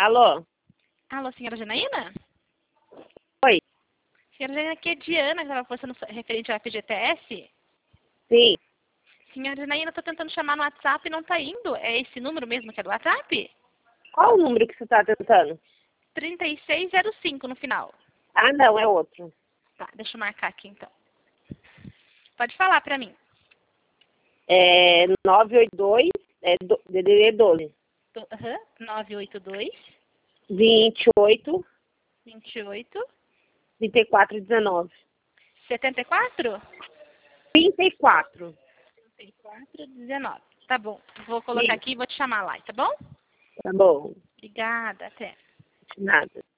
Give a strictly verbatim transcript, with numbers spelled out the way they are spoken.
Alô? Alô, senhora Janaína? Oi? Senhora Janaína, aqui é Diana, que estava postando referente ao F G T S. Sim. Senhora Janaína, estou tentando chamar no WhatsApp e não está indo. É esse número mesmo que é do WhatsApp? Qual o número que você está tentando? trinta e seis zero cinco no final. Ah, não, é outro. Tá, deixa eu marcar aqui então. Pode falar pra mim. É nove oito dois, é do- D D D doze. Tô- Aham, nove oito dois, vinte e oito, vinte e oito, trinta e quatro, dezenove. setenta e quatro? trinta e quatro. trinta e quatro, dezenove. Tá bom, vou colocar Sim. aqui e vou te chamar lá, tá bom? Tá bom. Obrigada, até. Nada.